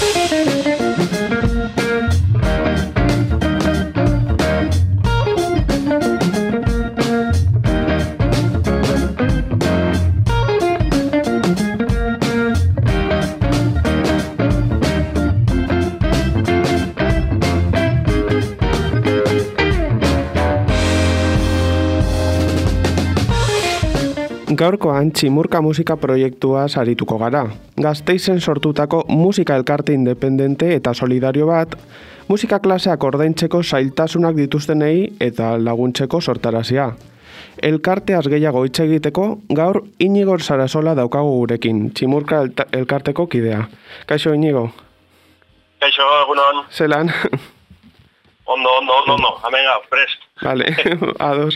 Gaurkoan Tximurka musika proiektua sarituko gara. Gasteizen sortutako musika elkarte independente eta solidario bat, musika klaseak ordaintzeko zailtasunak dituztenei eta laguntzeko sortarazia. Elkarteaz gehiago hitz egiteko, gaur Iñigo Sarasola daukagu gurekin, Tximurka elkarteko kidea. Kaixo, Iñigo? Kaixo, egunon. Zelan? Ondo, amenga, prest. Vale, ados.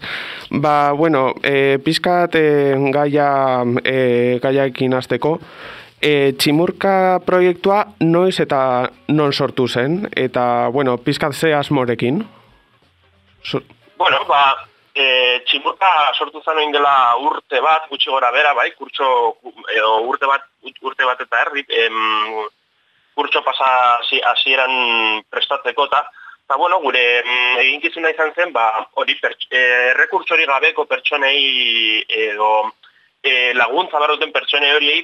Pizkat gaiaekin hasteko. Tximurka proiektua noiz eta non sortu zen? Eta, pizkat ze asmorekin? Tximurka sortu zen oin dela urte bat, gutxi gora bera, bai, urte bat eta erdi, kurtso pasa hasieran prestatzeko eta gure eginkizuna izan zen, hori errekurtsori gabeko pertsonei edo laguntza barruten pertsonei horiei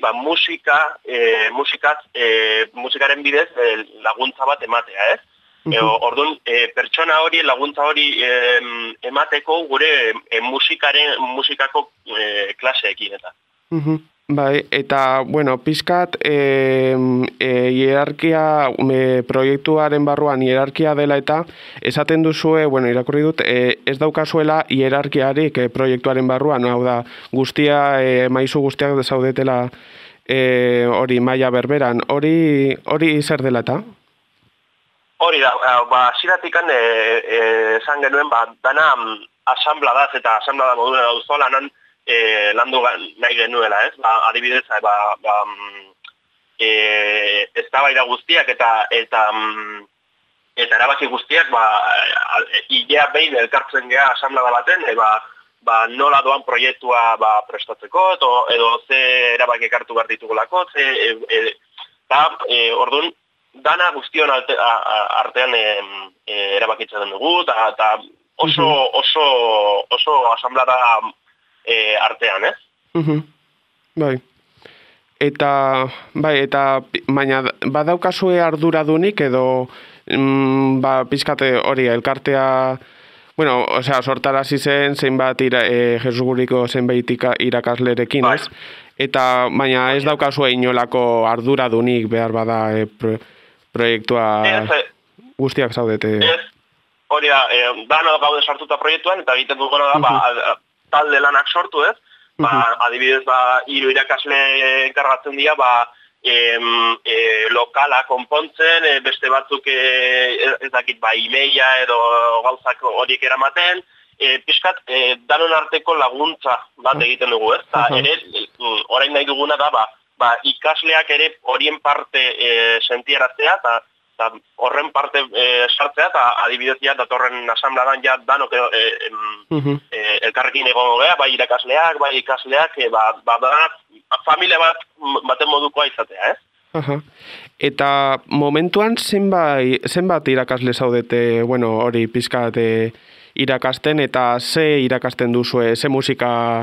musikaren bidez laguntza bat ematea, ez? Orduan, pertsona hori, laguntza hori emateko gure musikako klaseekin eta. Bai, eta, pizkat, hierarkia, proiektuaren barruan hierarkia dela eta esaten duzue, irakurri dut, ez daukazuela hierarkiarik proiektuaren barruan, hau da, maizu guztiak zaudetela hori maila berberan, hori zer dela eta? Hori da, ziratikan esan genuen, dana asambladaz eta asamblada moduna dauzola landu nahi genuela, ez? Adibidez, eztabaida guztiak eta erabaki guztiak, hilea behin elkartzen gea asamblada baten, nola doan proiektua prestatzeko, edo ze erabaki ekartu behar ditugulako, orduan, dana guztion artean erabakitzen dugu, eta oso asamblada artean, ez? Bai. Eta, baina badaukazue arduradunik edo pizkate hori elkartea, sortarazi zen zeinbat Jesusguriko zenbait irakaslerekin, ez? Eta, baina ez daukazue inolako arduradunik behar bada proiektua guztiak zaudete. Ez, hori da, dana gaude sartuta proiektuan, eta egiten duguna da, talde lanak sortu, ez? Adibidez, 3 irakasle enkargatzen dira, lokala konpontzen, beste batzuk ez dakit, emaila edo gauzak horiek eramaten, pixkat, danon arteko laguntza bat egiten dugu, ez? Eta ere, orain nahi duguna da, ikasleak ere horien parte sentiaraztea, eta horren parte sartzea, eta adibidez datorren asambladan danok elkarrekin egongo gara, bai irakasleak, bai ikasleak, familia baten modukoa izatea, ez? Eta momentuan zenbat irakasle zaudete, hori pizkat irakasten, eta ze irakasten duzue, ze musika,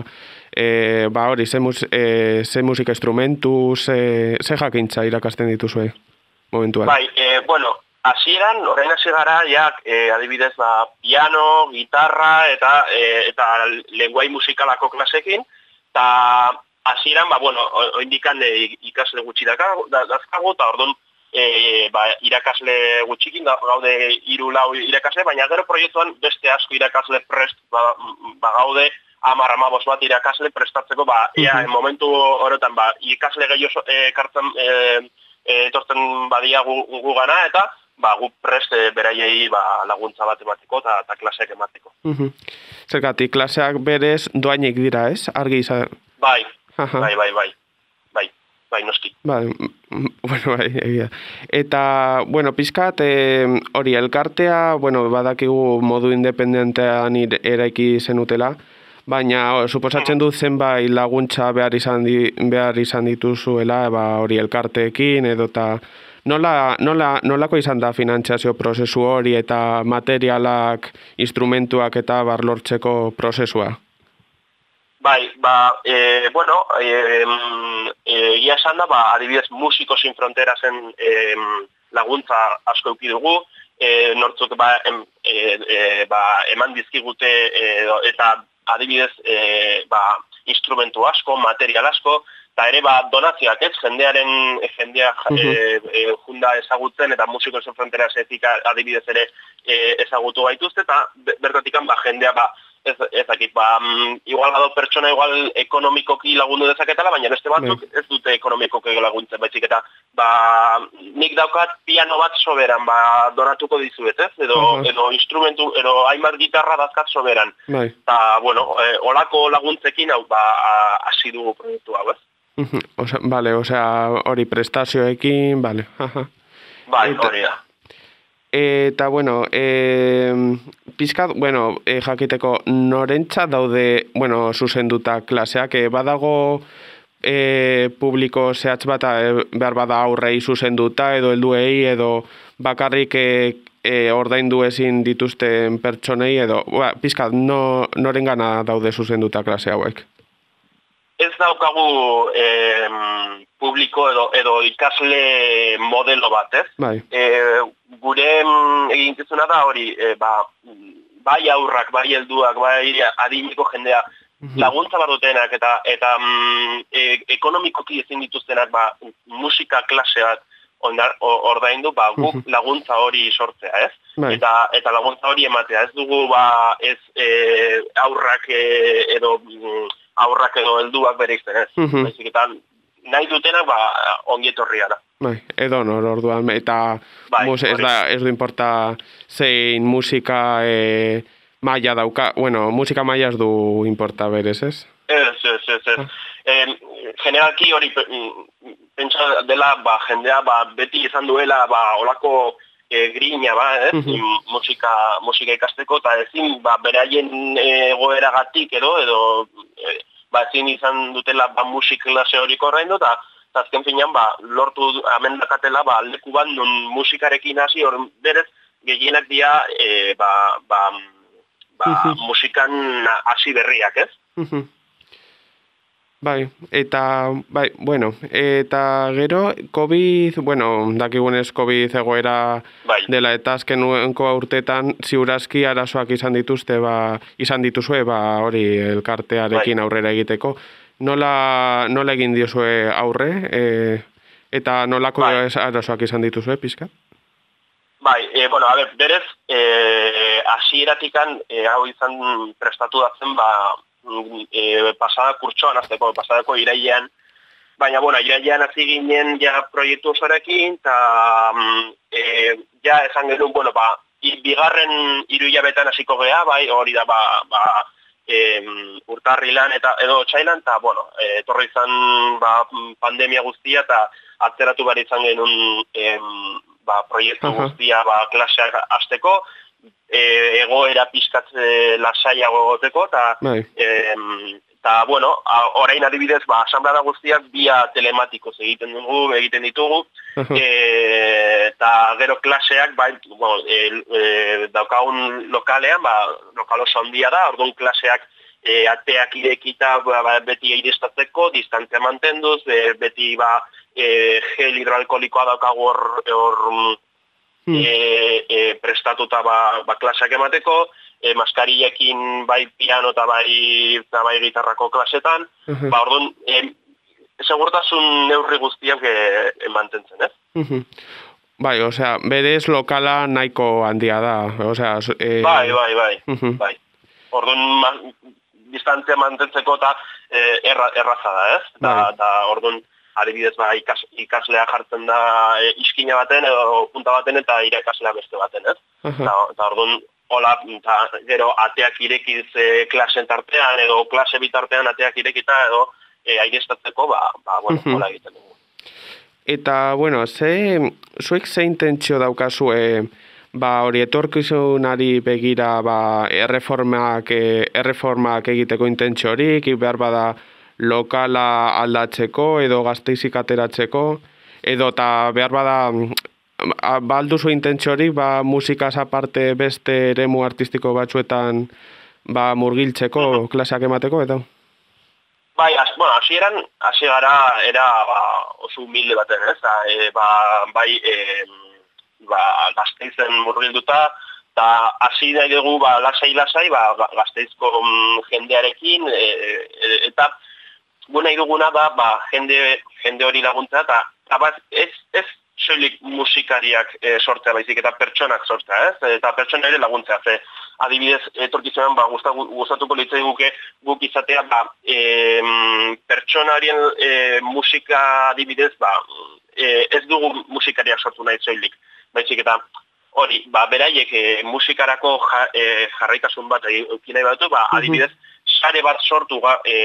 ze musika instrumentu, ze jakintza irakasten dituzue momentuan? Bai, hasieran, orain hasi gara, adibidez, piano, gitarra eta lenguai musikalako klasekin, eta hasieran, oindikan ikasle gutxi dazkagu, eta orduan irakasle gutxikin, gaude 3-4 irakasle, baina gero proiektuan beste asko irakasle prest gaude 10-15 bat irakasle prestatzeko, momentu horretan, ikasle gehiago ekartzen etortzen badia gu gana, eta gu prest beraiei laguntza bat emateko eta klaseak emateko. Zergatik, klaseak berez doainik dira, ez? Argi izan? Bai, noski. Bai, egia. Eta, pizkat, hori, elkartea, badakigu modu independentean eraiki zenutela, baina suposatzen dut zenbait laguntza behar izan dituzuela, hori elkarteekin, edo eta Nolako izan da finantziazio prozesu hori eta materialak, instrumentuak eta barlortzeko prozesua? Bai, egia esan da, adibidez Músicos Sin Fronterasen laguntza asko eduki dugu, nortzuk eman dizkigute eta adibidez instrumentu asko, material asko, eta ere donazioak ez, jendea junda ezagutzen eta Músicos Sin Fronterasetik adibidez ere ezagutu gaituzte, eta bertatik jendea ezakit, igual bado pertsona igual ekonomikoki lagundu dezaketala, baina beste batzuk ez dute ekonomikoki laguntzen, baizik eta nik daukat piano bat soberan, donatuko dizuet, ez? Edo instrumentu, edo hainbat gitarra dazkat soberan. Eta, olako laguntzekin hau, hasi dugu proiektu hau, ez? Hori prestazioekin, bale. Bai, hori da. Eta, pizkat, jakiteko norentza daude, zuzenduta klaseak, badago publiko zehatz bat behar bada aurrei zuzenduta, edo helduei, edo bakarrik ordaindu ezin dituzten pertsonei, edo, pizkat, norengana daude zuzenduta klase hauek? Ez daukagu publiko edo ikasle modelo bat, ez? Bai. Gure eginkizuna da hori, bai aurrak, bai helduak, bai adineko jendea laguntza bat dutenak eta ekonomikoki ezin dituztenak musika klase bat ordaindu, guk laguntza hori sortzea, ez? Eta laguntza hori ematea, ez dugu ez aurrak edo helduak bereizten, ez? Baizik eta nahi dutenak ongi etorria da. Edo nor orduan, eta ez du importa zein musika maila dauka, musika maila ez du importa berez, ez? Ez. Generalki hori pentsa dela jendea beti izan duela olako grina, ez? Musika ikasteko, eta ezin beraien egoeragatik edo ezin izan dutela musik klase hori korraindu, eta azken finean lortu amendakatela leku bat non musikarekin hasi, hor berez gehienak dira musikan hasi berriak, ez? Eta gero, COVID, dakigunez COVID egoera dela, eta azkeneko urteetan ziurazki arazoak izan dituzue, hori elkartearekin aurrera egiteko. Nola egin diozue aurre, eta nolako arazoak izan dituzue, pizka? Berez, hasieratik hau izan prestatu datzen, pasada kurtsoan azteko, pasadako irailean, baina, irailean hasi ginen proiektu osorekin, eta esan genuen, bigarren 3 hilabetean hasiko gea, hori da, urtarrilan edo otsailan, eta, etorri izan pandemia guztia, eta atzeratu behar izan genuen proiektu guztia klaseak hasteko, egoera pizkatze lasaiago egoteko, eta orain adibidez, asamblea guztiak via telematikoz egiten ditugu, eta gero klaseak, daukagun lokalean, lokal oso handia da, orduan klaseak ateak irekita beti eirestatzeko, distantzia mantenduz, beti gel hidroalkoholikoa daukagu hor prestatuta klaseak emateko, maskarillekin bai piano eta bai gitarrako klasetan, orduan, segurtasun neurri guztiak mantentzen, ez? Berez lokala nahiko handia da, Bai. Orduan, distantzia mantentzeko eta erraza da, ez? Eta orduan, adibidez, ikaslea jartzen da iskina baten edo punta baten eta irakaslea beste baten, ez? Eta orduan, gero ateak irekiz klasen tartean edo klase bitartean ateak irekita edo airestatzeko, hola egiten dugu. Eta, zuek ze intentzio daukazue, hori etorkizunari begira erreformak egiteko intentzio horik, behar bada lokala aldatzeko edo Gasteizik ateratzeko, edo eta behar bada balduzu intentsiorik, musikaz aparte beste eremu artistiko batzuetan murgiltzeko, klaseak emateko, eta? Bai, hasi gara era oso humilde baten, ez? Gasteizen murgilduta, eta hasi nahi dugu lasai-lasai, Gasteizko jendearekin, eta nahi duguna da jende hori laguntza, eta ez soilik musikariak sortzea baizik, eta pertsonak sortzea, ez? Eta pertsona ere laguntzea, ze adibidez, etorkizunan gustatuko litzai guk izatea pertsonarien musika adibidez ez dugu musikariak sortu nahi soilik, baizik eta hori, beraiek musikarako jarraitasun bat egin nahi batu, adibidez, sare bat sortu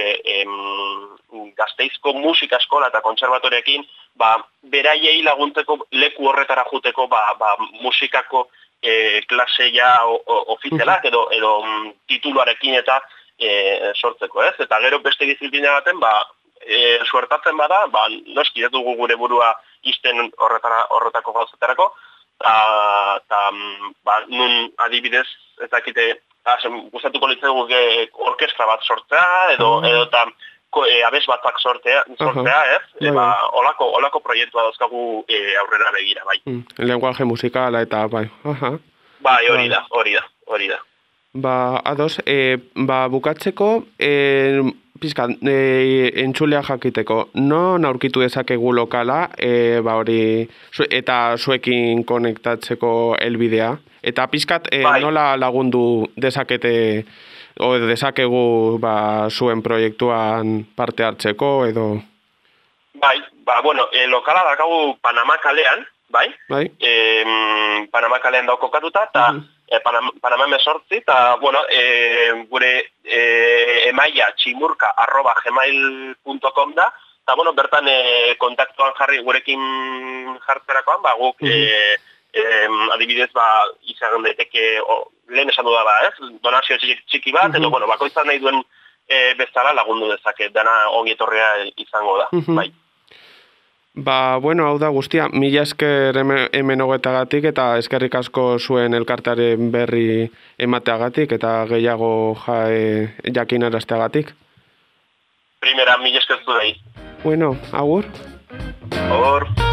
Gasteizko musika eskola eta kontserbatoreekin, beraiei laguntzeko leku horretara juteko musikako klaseia ofizialak edo tituluarekin eta sortzeko, ez? Eta gero beste disiplina baten, suertatzen bada, noski ez dugu gure burua izten horretako gauzaterako, eta nun adibidez, ez dakite, gustatuko litzegu orkestra bat sortzea, edo eta abes batzak sortzea, ez? Olako proiektua dauzkagu aurrera begira, bai. Lenguaje musikala eta, bai. Bai, hori da. Ados, bukatzeko, pizkat, entzulea jakiteko, non aurkitu dezakegu lokala, hori, eta zuekin konektatzeko helbidea, eta pizkat, nola lagundu dezakete, o dezakegu zuen proiektuan parte hartzeko, edo? Bai, lokala dakagu Panama kalean, bai? Panama kalean dauko katuta, eta Panama mesortzi, eta, gure emaila tximurka@gmail.com da, eta, bertan kontaktuan gurekin jartzerakoan, guk adibidez, izan daiteke, lehen esan du da, ez? Donazio txiki bat, edo, bakoitzan nahi duen bezala lagundu dezake, dana ongi etorria izango da, bai. Hau da guztia, mila esker hemen hogetagatik eta eskerrik asko zuen elkartearen berri emateagatik eta gehiago jakinarazteagatik. Primera, mila esker zu dahi. Agur. Agur.